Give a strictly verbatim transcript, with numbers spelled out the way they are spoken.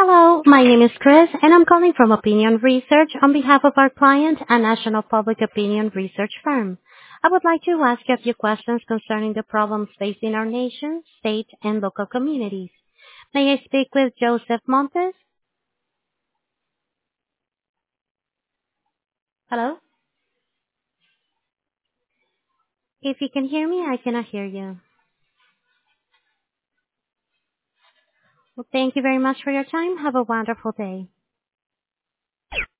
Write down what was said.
Hello, my name is Chris, and I'm calling from Opinion Research on behalf of our client, a national public opinion research firm. I would like to ask you a few questions concerning the problems facing our nation, state, and local communities. May I speak with Joseph Montes? Hello? If you can hear me, I cannot hear you. Well, thank you very much for your time. Have a wonderful day.